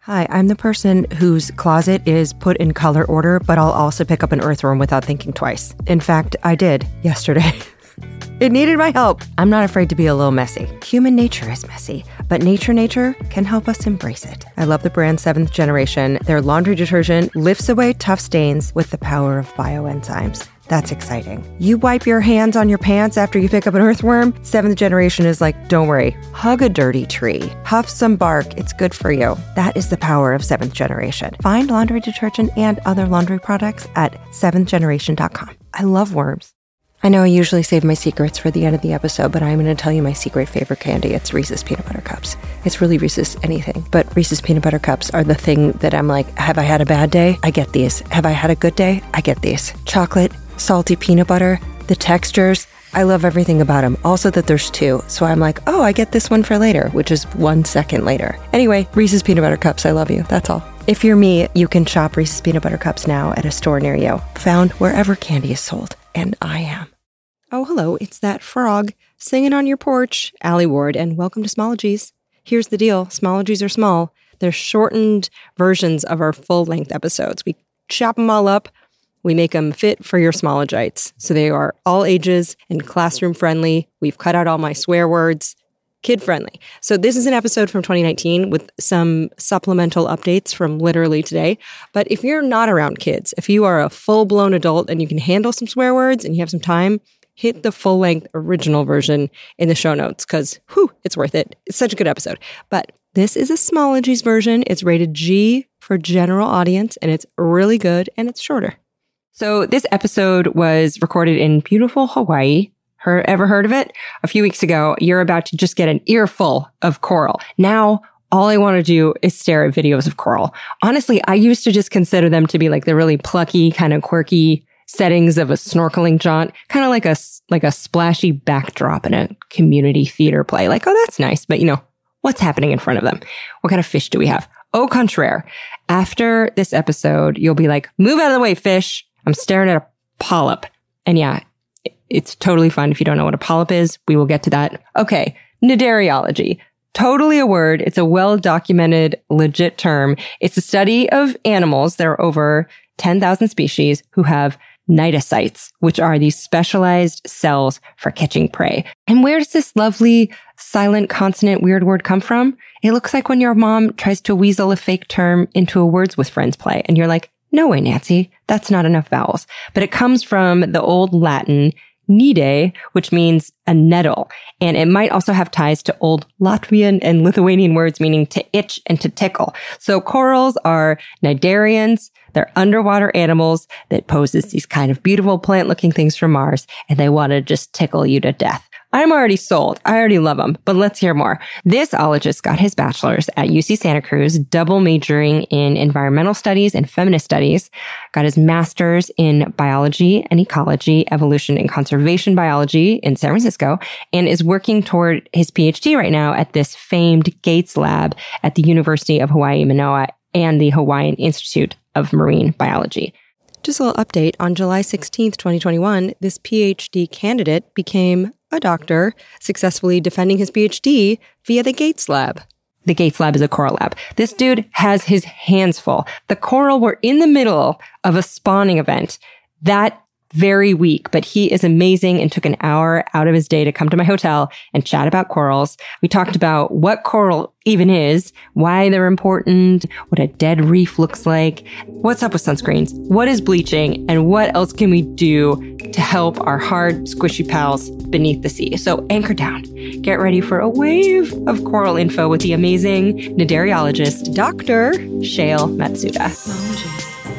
Hi, I'm the person whose closet is put in color order, but I'll also pick up an earthworm without thinking twice. In fact, I did yesterday. It needed my help. I'm not afraid to be a little messy. Human nature is messy, but nature can help us embrace it. I love the brand 7th Generation. Their laundry detergent lifts away tough stains with the power of bioenzymes. That's exciting. You wipe your hands on your pants after you pick up an earthworm? 7th Generation is like, don't worry, hug a dirty tree, huff some bark, it's good for you. That is the power of 7th Generation. Find laundry detergent and other laundry products at 7thgeneration.com. I love worms. I know I usually save my secrets for the end of the episode, but I'm going to tell you my secret favorite candy. It's Reese's Peanut Butter Cups. It's really Reese's anything, but Reese's Peanut Butter Cups are the thing that I'm like, have I had a bad day? I get these. Have I had a good day? I get these. Chocolate, salty peanut butter, the textures, I love everything about them. Also that there's 2, so I'm like, oh, I get this one for later, which is 1 second later. Anyway, Reese's Peanut Butter Cups, I love you, that's all. If you're me, you can shop Reese's Peanut Butter Cups now at a store near you, found wherever candy is sold, and I am. Oh, hello, it's that frog singing on your porch, Allie Ward, and welcome to Smologies. Here's the deal, Smologies are small. They're shortened versions of our full-length episodes. We chop them all up. We make them fit for your Smologites. So they are all ages and classroom friendly. We've cut out all my swear words, kid friendly. So this is an episode from 2019 with some supplemental updates from literally today. But if you're not around kids, if you are a full-blown adult and you can handle some swear words and you have some time, hit the full-length original version in the show notes because, it's worth it. It's such a good episode. But this is a Smologies version. It's rated G for general audience, and it's really good, and it's shorter. So this episode was recorded in beautiful Hawaii. Ever heard of it? A few weeks ago, you're about to just get an earful of coral. Now, all I want to do is stare at videos of coral. Honestly, I used to just consider them to be like the really plucky, kind of quirky settings of a snorkeling jaunt, kind of like a splashy backdrop in a community theater play. Like, oh, that's nice. But what's happening in front of them? What kind of fish do we have? Au contraire. After this episode, you'll be like, move out of the way, fish. I'm staring at a polyp. And yeah, it's totally fine if you don't know what a polyp is. We will get to that. Okay, cnidariology. Totally a word. It's a well-documented, legit term. It's a study of animals. There are over 10,000 species who have cnidocytes, which are these specialized cells for catching prey. And where does this lovely, silent, consonant, weird word come from? It looks like when your mom tries to weasel a fake term into a Words with Friends play, and you're like, no way, Nancy, that's not enough vowels. But it comes from the old Latin nide, which means a nettle. And it might also have ties to old Latvian and Lithuanian words meaning to itch and to tickle. So corals are cnidarians. They're underwater animals that pose as these kind of beautiful plant-looking things from Mars, and they want to just tickle you to death. I'm already sold. I already love them, but let's hear more. This ologist got his bachelor's at UC Santa Cruz, double majoring in environmental studies and feminist studies, got his master's in biology and ecology, evolution and conservation biology in San Francisco, and is working toward his PhD right now at this famed Gates Lab at the University of Hawaii, Manoa, and the Hawaiian Institute of Marine Biology. Just a little update. On July 16th, 2021, this PhD candidate became a doctor, successfully defending his PhD via the Gates Lab. The Gates Lab is a coral lab. This dude has his hands full. The coral were in the middle of a spawning event that very week, but he is amazing and took an hour out of his day to come to my hotel and chat about corals. We talked about what coral even is, why they're important, what a dead reef looks like, what's up with sunscreens, what is bleaching, and what else can we do to help our hard, squishy pals beneath the sea. So anchor down. Get ready for a wave of coral info with the amazing cnidariologist, Dr. Shail Matsuda.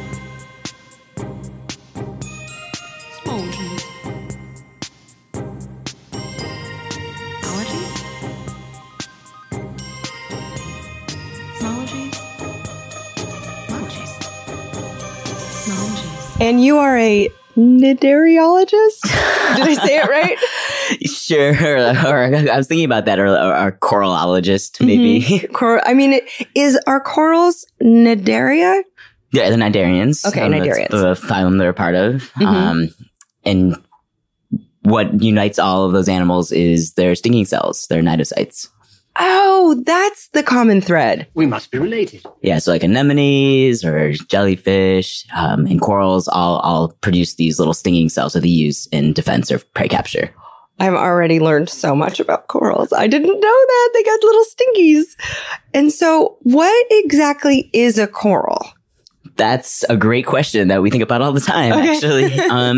And you are a cnidariologist? Did I say it right? Sure. Or I was thinking about that, or coralologist, maybe. Mm-hmm. Is our corals cnidaria? Yeah, the cnidarians. Okay, cnidarians. That's the phylum they're a part of. Mm-hmm. And what unites all of those animals is their stinging cells, their cnidocytes. Oh, that's the common thread. We must be related. Yeah, so like anemones or jellyfish and corals all produce these little stinging cells that they use in defense or prey capture. I've already learned so much about corals. I didn't know that. They got little stingies. And so what exactly is a coral? That's a great question that we think about all the time, actually.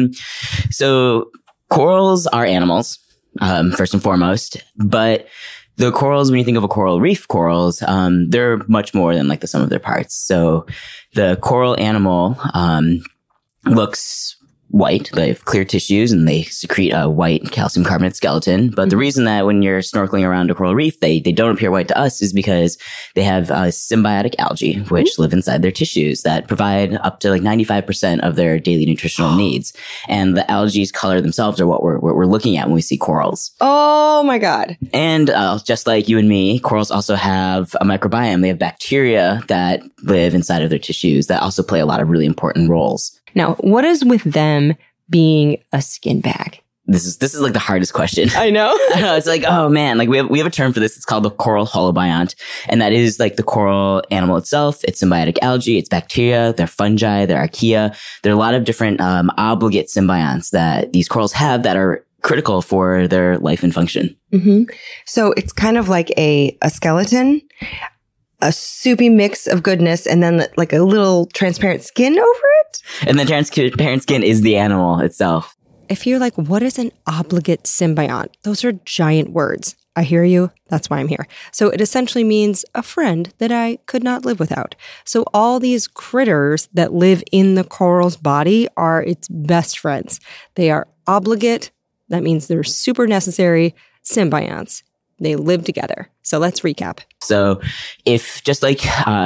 So corals are animals, first and foremost, but the corals, when you think of a coral reef corals, they're much more than like the sum of their parts. So the coral animal looks white. They have clear tissues and they secrete a white calcium carbonate skeleton. But the reason that when you're snorkeling around a coral reef, they don't appear white to us is because they have symbiotic algae, which live inside their tissues that provide up to like 95% of their daily nutritional needs. And the algae's color themselves are what we're looking at when we see corals. Oh my God. And just like you and me, corals also have a microbiome. They have bacteria that live inside of their tissues that also play a lot of really important roles. Now, what is with them being a skin bag? This is like the hardest question. I know. I know. It's like, oh man, like we have a term for this. It's called the coral holobiont. And that is like the coral animal itself. It's symbiotic algae. It's bacteria. They're fungi. They're archaea. There are a lot of different obligate symbionts that these corals have that are critical for their life and function. Mm-hmm. So it's kind of like a skeleton, a soupy mix of goodness, and then like a little transparent skin over it. And the transparent skin is the animal itself. If you're like, what is an obligate symbiont? Those are giant words. I hear you. That's why I'm here. So it essentially means a friend that I could not live without. So all these critters that live in the coral's body are its best friends. They are obligate. That means they're super necessary symbionts. They live together. So let's recap. So if just like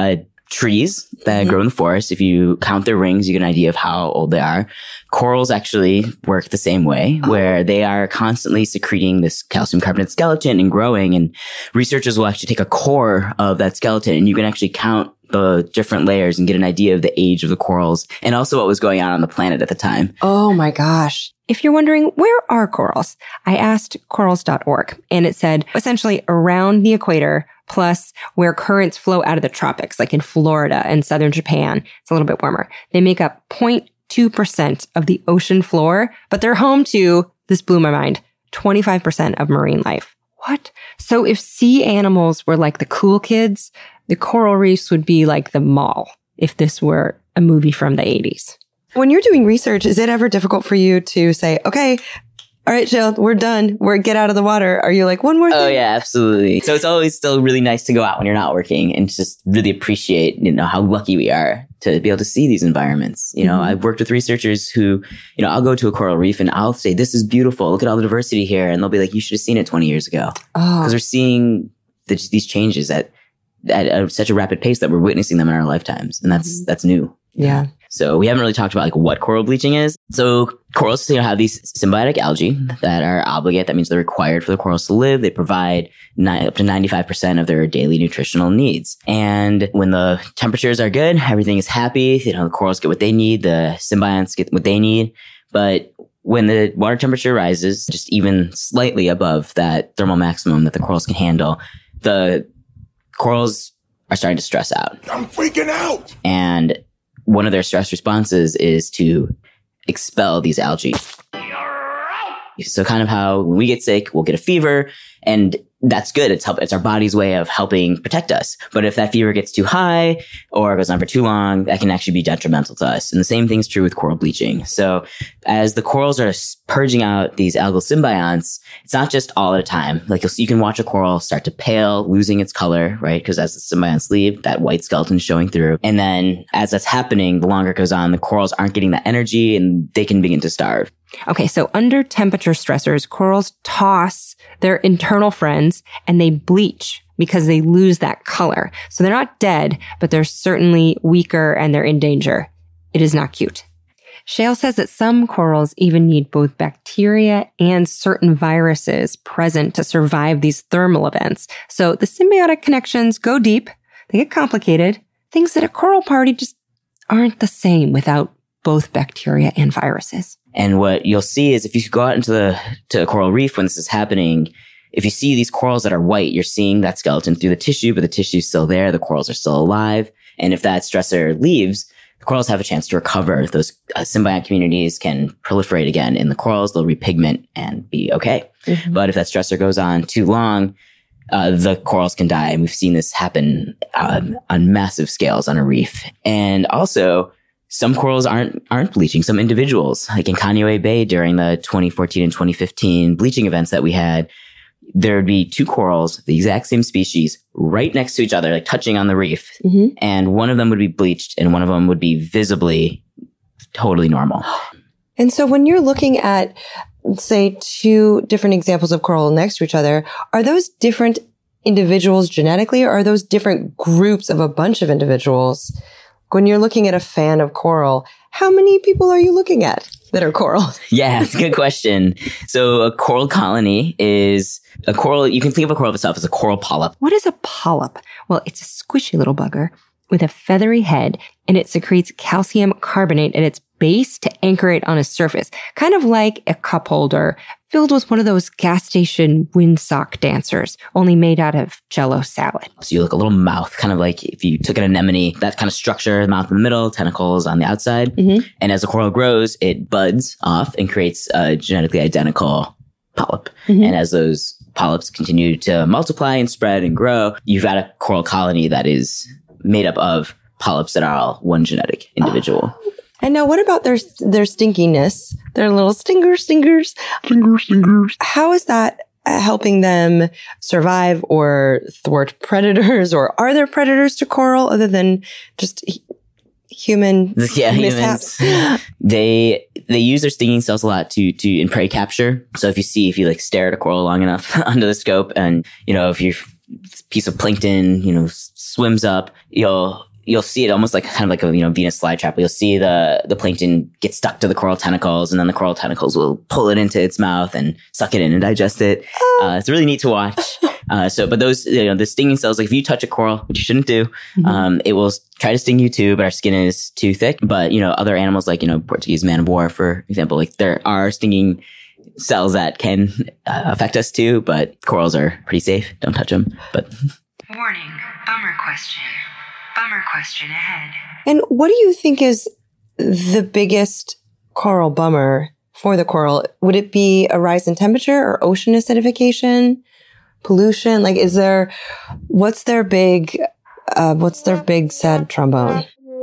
trees that grow in the forest, if you count their rings, you get an idea of how old they are. Corals actually work the same way, where they are constantly secreting this calcium carbonate skeleton and growing. And researchers will actually take a core of that skeleton and you can actually count the different layers and get an idea of the age of the corals and also what was going on the planet at the time. Oh my gosh. If you're wondering, where are corals? I asked corals.org and it said essentially around the equator plus where currents flow out of the tropics, like in Florida and southern Japan. It's a little bit warmer. They make up 0.2% of the ocean floor, but they're home to, this blew my mind, 25% of marine life. What? So if sea animals were like the cool kids, the coral reefs would be like the mall if this were a movie from the 80s. When you're doing research, is it ever difficult for you to say, okay, all right, Jill, we're done. Get out of the water. Are you like, one more thing? Oh, yeah, absolutely. So it's always still really nice to go out when you're not working and just really appreciate, how lucky we are to be able to see these environments. I've worked with researchers who, I'll go to a coral reef and I'll say, this is beautiful. Look at all the diversity here. And they'll be like, you should have seen it 20 years ago. Because we're seeing these changes at such a rapid pace that we're witnessing them in our lifetimes. And that's new. Yeah. So we haven't really talked about like what coral bleaching is. So corals, have these symbiotic algae that are obligate. That means they're required for the corals to live. They provide up to 95% of their daily nutritional needs. And when the temperatures are good, everything is happy. The corals get what they need. The symbionts get what they need. But when the water temperature rises, just even slightly above that thermal maximum that the corals can handle, the corals are starting to stress out. I'm freaking out. And one of their stress responses is to expel these algae. So kind of how when we get sick, we'll get a fever, and that's good. It's our body's way of helping protect us. But if that fever gets too high or goes on for too long, that can actually be detrimental to us. And the same thing's true with coral bleaching. So as the corals are purging out these algal symbionts, it's not just all at a time. Like you can watch a coral start to pale, losing its color, right? Because as the symbionts leave, that white skeleton's showing through. And then as that's happening, the longer it goes on, the corals aren't getting that energy and they can begin to starve. Okay, so under temperature stressors, corals toss their internal friends and they bleach because they lose that color. So they're not dead, but they're certainly weaker and they're in danger. It is not cute. Shale says that some corals even need both bacteria and certain viruses present to survive these thermal events. So the symbiotic connections go deep, they get complicated. Things that a coral party just aren't the same without both bacteria and viruses. And what you'll see is if you go out into a coral reef when this is happening, if you see these corals that are white, you're seeing that skeleton through the tissue, but the tissue is still there. The corals are still alive. And if that stressor leaves, the corals have a chance to recover. Those symbiont communities can proliferate again in the corals. They'll repigment and be okay. Mm-hmm. But if that stressor goes on too long, the corals can die. And we've seen this happen on massive scales on a reef. And also, some corals aren't bleaching. Some individuals, like in Kaneohe Bay during the 2014 and 2015 bleaching events that we had, there would be two corals, the exact same species, right next to each other, like touching on the reef. Mm-hmm. And one of them would be bleached and one of them would be visibly totally normal. And so when you're looking at, say, two different examples of coral next to each other, are those different individuals genetically, or are those different groups of a bunch of individuals? When you're looking at a fan of coral, how many people are you looking at that are coral? Yeah, it's a good question. So a coral colony is a coral. You can think of a coral itself as a coral polyp. What is a polyp? Well, it's a squishy little bugger with a feathery head, and it secretes calcium carbonate at its base to anchor it on a surface, kind of like a cup holder filled with one of those gas station windsock dancers, only made out of Jell-O salad. So you look a little mouth, kind of like if you took an anemone, that kind of structure, mouth in the middle, tentacles on the outside. Mm-hmm. And as the coral grows, it buds off and creates a genetically identical polyp. Mm-hmm. And as those polyps continue to multiply and spread and grow, you've got a coral colony that is made up of polyps that are all one genetic individual. And now what about their stinkiness? Their little stingers. How is that helping them survive or thwart predators? Or are there predators to coral other than just human mishaps? They use their stinging cells a lot to in prey capture. So if you like stare at a coral long enough under the scope and, if your piece of plankton, swims up, you'll see it almost like kind of like a Venus flytrap. You'll see the plankton get stuck to the coral tentacles, and then the coral tentacles will pull it into its mouth and suck it in and digest it. It's really neat to watch. But those the stinging cells, like if you touch a coral, which you shouldn't do, mm-hmm. It will try to sting you too. But our skin is too thick. But other animals like Portuguese man of war, for example, like there are stinging cells that can affect us too. But corals are pretty safe. Don't touch them. But warning, bummer question ahead. And what do you think is the biggest coral bummer for the coral? Would it be a rise in temperature or ocean acidification, pollution? Like, what's their big sad trombone?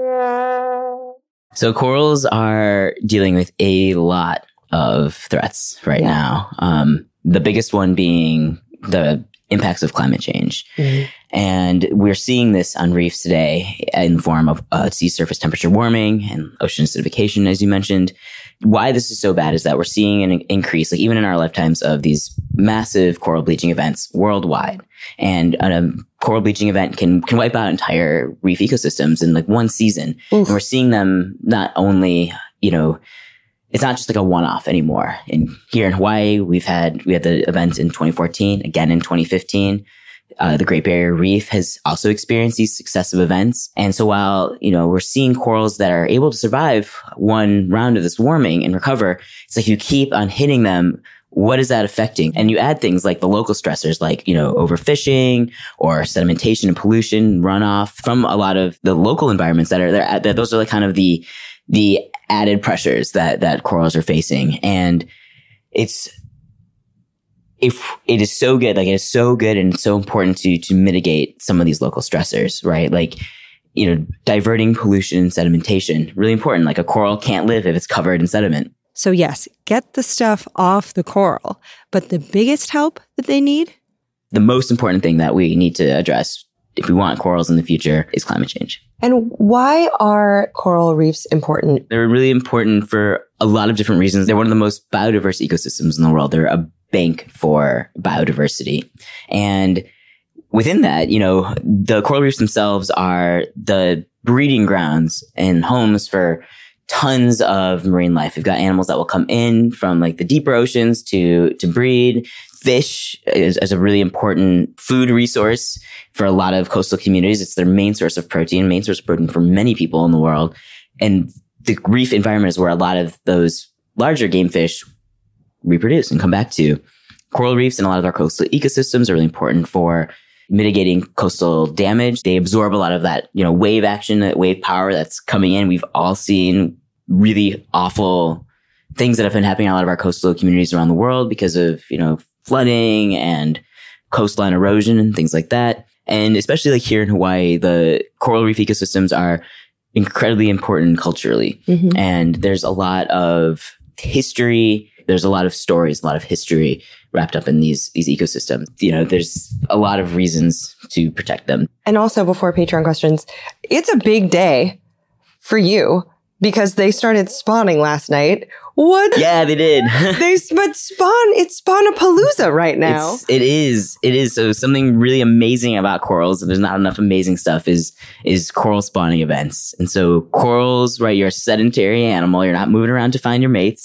So corals are dealing with a lot of threats right now. The biggest one being the impacts of climate change. Mm-hmm. And we're seeing this on reefs today in the form of sea surface temperature warming and ocean acidification, as you mentioned. Why this is so bad is that we're seeing an increase, like even in our lifetimes, of these massive coral bleaching events worldwide. And a coral bleaching event can wipe out entire reef ecosystems in like one season. Oof. And we're seeing them not only, it's not just like a one-off anymore. And here in Hawaii, we had the event in 2014, again in 2015. The Great Barrier Reef has also experienced these successive events. And so while, we're seeing corals that are able to survive one round of this warming and recover, it's like you keep on hitting them. What is that affecting? And you add things like the local stressors, like, overfishing or sedimentation and pollution runoff from a lot of the local environments that are there. Those are like kind of the added pressures that corals are facing. And it is so good and so important to mitigate some of these local stressors, right? Like, diverting pollution and sedimentation, really important. Like a coral can't live if it's covered in sediment. So yes, get the stuff off the coral. But the biggest help that they need? The most important thing that we need to address if we want corals in the future is climate change. And why are coral reefs important? They're really important for a lot of different reasons. They're one of the most biodiverse ecosystems in the world. They're a bank for biodiversity. And within that, the coral reefs themselves are the breeding grounds and homes for tons of marine life. We've got animals that will come in from like the deeper oceans to breed. Fish is a really important food resource for a lot of coastal communities. It's their main source of protein for many people in the world. And the reef environment is where a lot of those larger game fish reproduce and come back to. Coral reefs and a lot of our coastal ecosystems are really important for mitigating coastal damage. They absorb a lot of that, wave action, that wave power that's coming in. We've all seen really awful things that have been happening in a lot of our coastal communities around the world because of, flooding and coastline erosion and things like that. And especially like here in Hawaii, the coral reef ecosystems are incredibly important culturally. Mm-hmm. And there's a lot of history. There's a lot of stories, a lot of history wrapped up in these ecosystems. There's a lot of reasons to protect them. And also, before Patreon questions, it's a big day for you because they started spawning last night. What? Yeah, they did. It's Spawnapalooza right now. It is. So something really amazing about corals, and there's not enough amazing stuff, is coral spawning events. And so corals, right, you're a sedentary animal. You're not moving around to find your mates.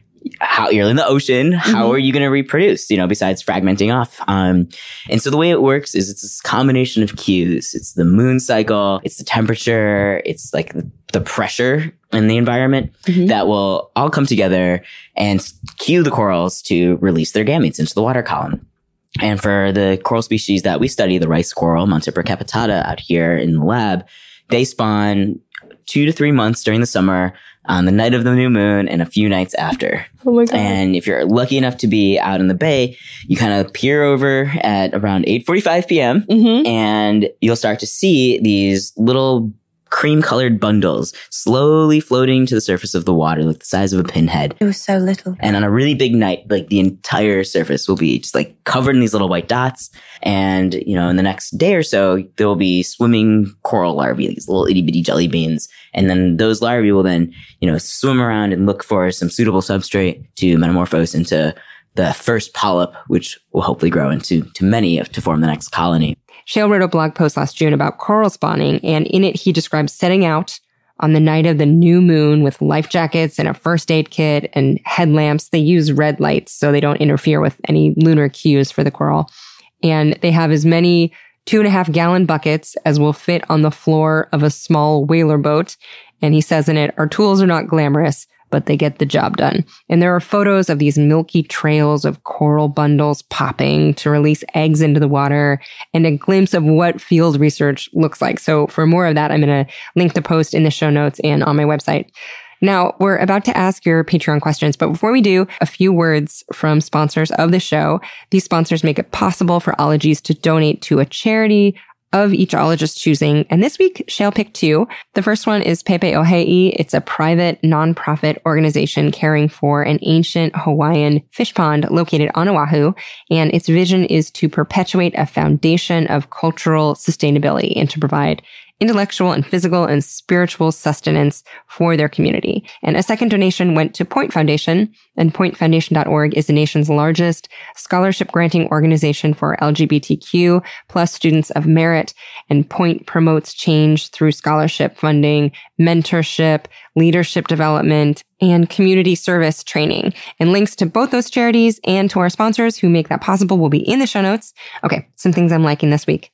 You're in the ocean. How are you going to reproduce, besides fragmenting off? And so the way it works is it's this combination of cues. It's the moon cycle. It's the temperature. It's like the pressure in the environment that will all come together and cue the corals to release their gametes into the water column. And for the coral species that we study, the rice coral, Montipora capitata, out here in the lab, they spawn 2 to 3 months during the summer, on the night of the new moon, and a few nights after. Oh my God. And if you're lucky enough to be out in the bay, you kind of peer over at around 8:45 p.m. And you'll start to see these little cream-colored bundles slowly floating to the surface of the water, like the size of a pinhead. It was so little. And on a really big night, like the entire surface will be just like covered in these little white dots. And, in the next day or so, there will be swimming coral larvae, these little itty bitty jelly beans. And then those larvae will then, swim around and look for some suitable substrate to metamorphose into the first polyp, which will hopefully grow into many to form the next colony. Shale wrote a blog post last June about coral spawning, and in it, he describes setting out on the night of the new moon with life jackets and a first aid kit and headlamps. They use red lights so they don't interfere with any lunar cues for the coral. And they have as many 2.5-gallon buckets as will fit on the floor of a small whaler boat. And he says in it, "Our tools are not glamorous, but they get the job done." And there are photos of these milky trails of coral bundles popping to release eggs into the water, and a glimpse of what field research looks like. So for more of that, I'm going to link the post in the show notes and on my website. Now, we're about to ask your Patreon questions, but before we do, a few words from sponsors of the show. These sponsors make it possible for ologies to donate to a charity of each ologist's choosing. And this week, Shale picked 2. The first one is Pepe Ohei. It's a private nonprofit organization caring for an ancient Hawaiian fish pond located on Oahu. And its vision is to perpetuate a foundation of cultural sustainability and to provide intellectual and physical and spiritual sustenance for their community. And a second donation went to Point Foundation, and pointfoundation.org is the nation's largest scholarship granting organization for LGBTQ plus students of merit. And Point promotes change through scholarship funding, mentorship, leadership development, and community service training. And links to both those charities and to our sponsors who make that possible will be in the show notes. Okay, some things I'm liking this week.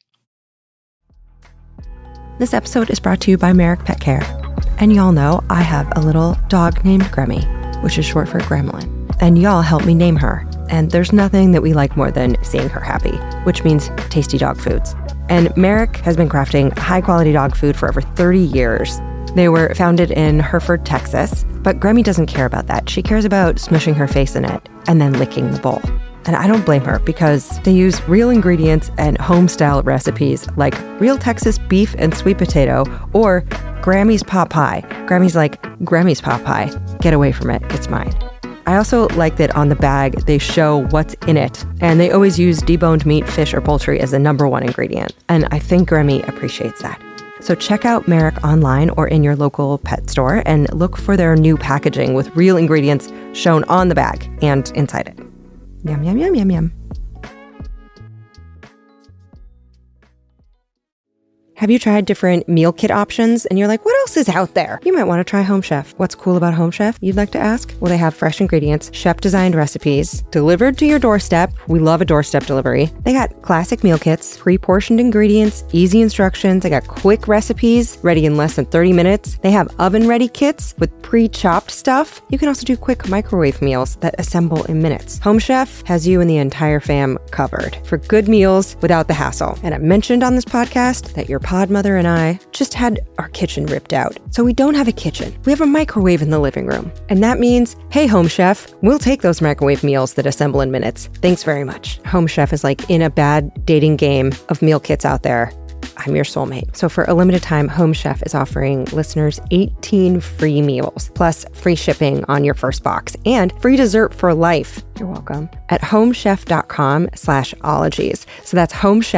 This episode is brought to you by Merrick Pet Care. And y'all know I have a little dog named Gremmy, which is short for Gremlin. And y'all helped me name her. And there's nothing that we like more than seeing her happy, which means tasty dog foods. And Merrick has been crafting high-quality dog food for over 30 years. They were founded in Hereford, Texas, but Gremmy doesn't care about that. She cares about smushing her face in it and then licking the bowl. And I don't blame her because they use real ingredients and home-style recipes like real Texas beef and sweet potato or Grammy's pot pie. Grammy's like, Grammy's pot pie. Get away from it. It's mine. I also like that on the bag, they show what's in it. And they always use deboned meat, fish, or poultry as the number 1 ingredient. And I think Grammy appreciates that. So check out Merrick online or in your local pet store and look for their new packaging with real ingredients shown on the bag and inside it. Yum, yum, yum, yum, yum. Have you tried different meal kit options and you're like, what else is out there? You might want to try Home Chef. What's cool about Home Chef, you'd like to ask? Well, they have fresh ingredients, chef-designed recipes, delivered to your doorstep. We love a doorstep delivery. They got classic meal kits, pre-portioned ingredients, easy instructions. They got quick recipes, ready in less than 30 minutes. They have oven-ready kits with pre-chopped stuff. You can also do quick microwave meals that assemble in minutes. Home Chef has you and the entire fam covered for good meals without the hassle. And I mentioned on this podcast that your pod mother and I just had our kitchen ripped out. So we don't have a kitchen. We have a microwave in the living room. And that means, hey, Home Chef, we'll take those microwave meals that assemble in minutes. Thanks very much. Home Chef is like in a bad dating game of meal kits out there. I'm your soulmate. So for a limited time, Home Chef is offering listeners 18 free meals, plus free shipping on your first box and free dessert for life. You're welcome. At homechef.com/ologies. So that's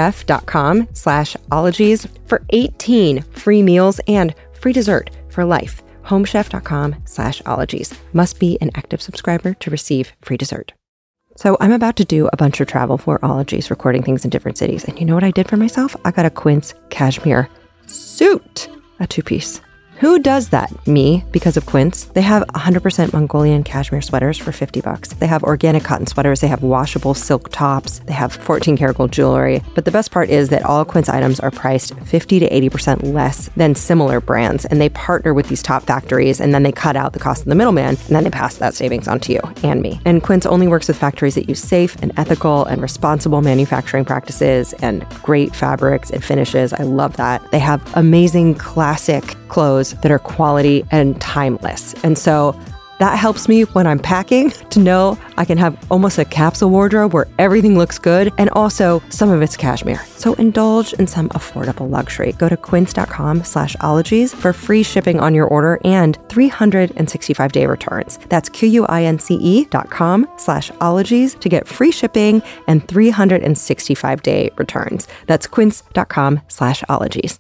homechef.com/ologies for 18 free meals and free dessert for life. homechef.com/ologies. Must be an active subscriber to receive free dessert. So I'm about to do a bunch of travel for Ologies, recording things in different cities. And you know what I did for myself? I got a Quince cashmere suit, a 2-piece. Who does that? Me, because of Quince. They have 100% Mongolian cashmere sweaters for $50. They have organic cotton sweaters. They have washable silk tops. They have 14-karat gold jewelry. But the best part is that all Quince items are priced 50 to 80% less than similar brands. And they partner with these top factories, and then they cut out the cost of the middleman, and then they pass that savings on to you and me. And Quince only works with factories that use safe and ethical and responsible manufacturing practices and great fabrics and finishes. I love that. They have amazing classic clothes that are quality and timeless. And so that helps me when I'm packing to know I can have almost a capsule wardrobe where everything looks good and also some of it's cashmere. So indulge in some affordable luxury. Go to quince.com/ologies for free shipping on your order and 365-day returns. That's QUINCE.com/ologies to get free shipping and 365-day returns. That's quince.com/ologies.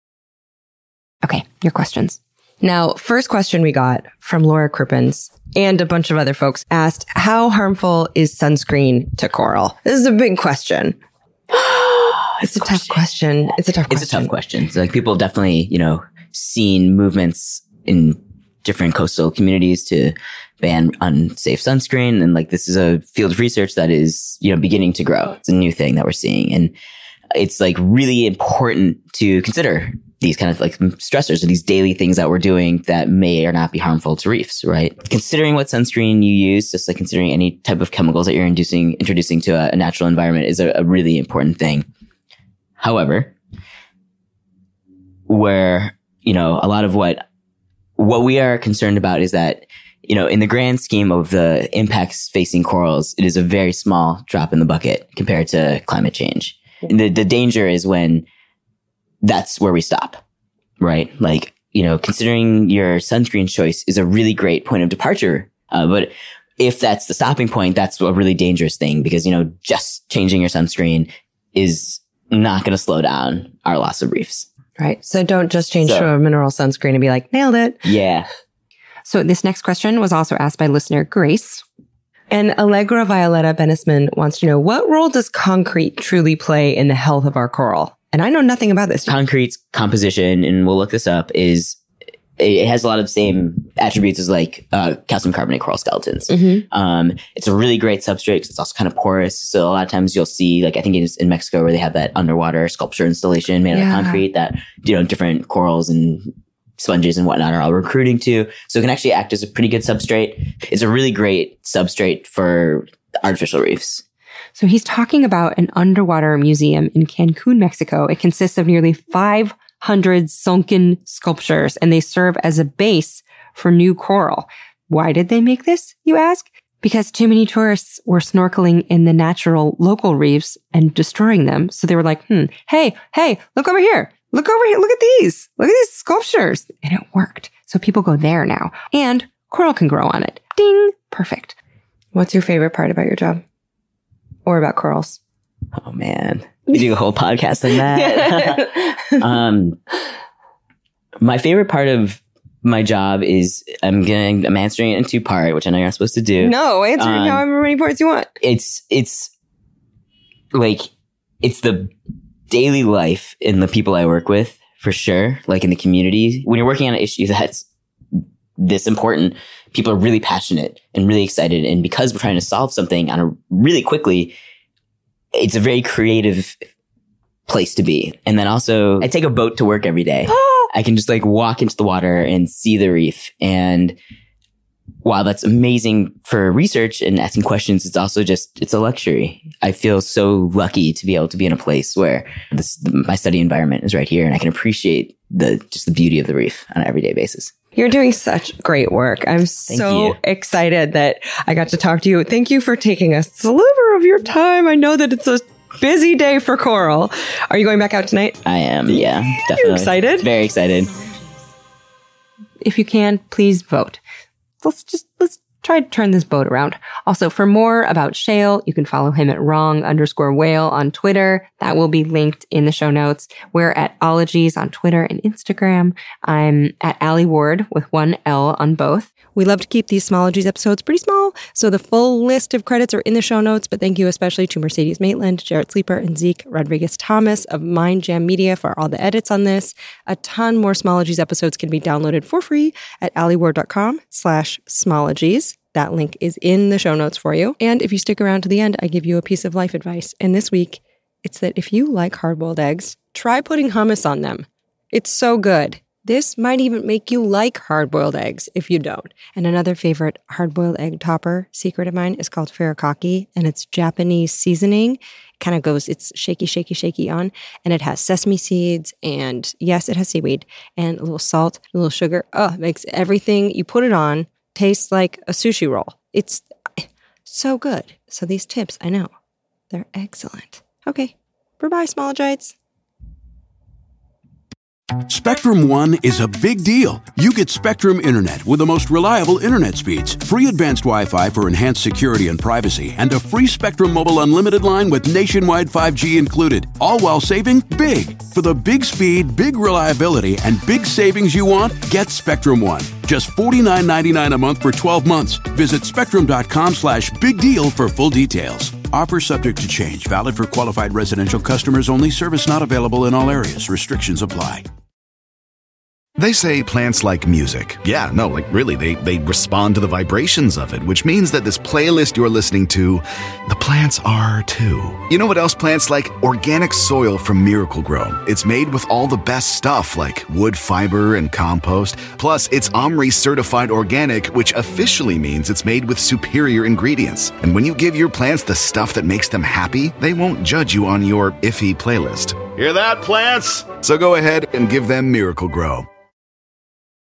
Okay, your questions. Now, first question we got from Laura Crippens and a bunch of other folks asked, how harmful is sunscreen to coral? This is a big question. It's a tough question. It's a tough question. So, like, people have definitely, seen movements in different coastal communities to ban unsafe sunscreen. And like, this is a field of research that is, beginning to grow. It's a new thing that we're seeing. And it's like really important to consider these kind of like stressors or these daily things that we're doing that may or not be harmful to reefs, right? Considering what sunscreen you use, just like considering any type of chemicals that you're introducing to a natural environment is a really important thing. However, where, a lot of what we are concerned about is that, in the grand scheme of the impacts facing corals, it is a very small drop in the bucket compared to climate change. And the danger is when that's where we stop, right? Like, considering your sunscreen choice is a really great point of departure. But if that's the stopping point, that's a really dangerous thing because, just changing your sunscreen is not going to slow down our loss of reefs. Right. So don't just change to a mineral sunscreen and be like, nailed it. Yeah. So this next question was also asked by listener Grace. And Allegra Violetta Benisman wants to know, what role does concrete truly play in the health of our coral? And I know nothing about this. Concrete's composition, and we'll look this up, it has a lot of the same attributes as like calcium carbonate coral skeletons. Mm-hmm. It's a really great substrate because it's also kind of porous. So a lot of times you'll see, like I think it's in Mexico where they have that underwater sculpture installation made out of concrete that different corals and sponges and whatnot are all recruiting to. So it can actually act as a pretty good substrate. It's a really great substrate for artificial reefs. So he's talking about an underwater museum in Cancun, Mexico. It consists of nearly 500 sunken sculptures, and they serve as a base for new coral. Why did they make this, you ask? Because too many tourists were snorkeling in the natural local reefs and destroying them. So they were like, hey, look over here. Look over here. Look at these sculptures. And it worked. So people go there now. And coral can grow on it. Ding. Perfect. What's your favorite part about your job? Or about corals? Oh, man. We do a whole podcast on that. My favorite part of my job is I'm answering it in 2-part, which I know you're not supposed to do. No, answer it however many parts you want. It's the daily life in the people I work with, for sure. Like in the community, when you're working on an issue that's this important, people are really passionate and really excited. And because we're trying to solve something really quickly, it's a very creative place to be. And then also, I take a boat to work every day. I can just like walk into the water and see the reef. And while that's amazing for research and asking questions, it's also it's a luxury. I feel so lucky to be able to be in a place where my study environment is right here, and I can appreciate the beauty of the reef on an everyday basis. You're doing such great work. I'm so excited that I got to talk to you. Thank you for taking a sliver of your time. I know that it's a busy day for coral. Are you going back out tonight? I am, yeah, definitely. Are you excited? Very excited. If you can, please vote. Let's try to turn this boat around. Also, for more about Shayle, you can follow him at wrong_whale on Twitter. That will be linked in the show notes. We're at Ologies on Twitter and Instagram. I'm at Allie Ward with one L on both. We love to keep these Smologies episodes pretty small, so the full list of credits are in the show notes, but thank you especially to Mercedes Maitland, Jarrett Sleeper, and Zeke Rodriguez-Thomas of Mind Jam Media for all the edits on this. A ton more Smologies episodes can be downloaded for free at allieward.com/Smologies. That link is in the show notes for you. And if you stick around to the end, I give you a piece of life advice. And this week, it's that if you like hard-boiled eggs, try putting hummus on them. It's so good. This might even make you like hard-boiled eggs if you don't. And another favorite hard-boiled egg topper secret of mine is called furikake, and it's Japanese seasoning. Kind of goes, it's shaky, shaky, shaky on, and it has sesame seeds, and yes, it has seaweed, and a little salt, a little sugar. Oh, it makes everything you put it on taste like a sushi roll. It's so good. So these tips, I know, they're excellent. Okay, bye-bye, Smologites. Spectrum One is a big deal. You get Spectrum Internet with the most reliable internet speeds, free advanced Wi-Fi for enhanced security and privacy, and a free Spectrum Mobile Unlimited line with nationwide 5G included, all while saving big. For the big speed, big reliability, and big savings you want, get Spectrum One. Just $49.99 a month for 12 months. Visit spectrum.com/big deal for full details. Offer subject to change. Valid for qualified residential customers only. Service not available in all areas. Restrictions apply. They say plants like music. Yeah, no, like really, they respond to the vibrations of it, which means that this playlist you're listening to, the plants are too. You know what else plants like? Organic soil from Miracle-Gro. It's made with all the best stuff like wood fiber and compost. Plus, it's OMRI certified organic, which officially means it's made with superior ingredients. And when you give your plants the stuff that makes them happy, they won't judge you on your iffy playlist. Hear that, plants? So go ahead and give them Miracle-Gro.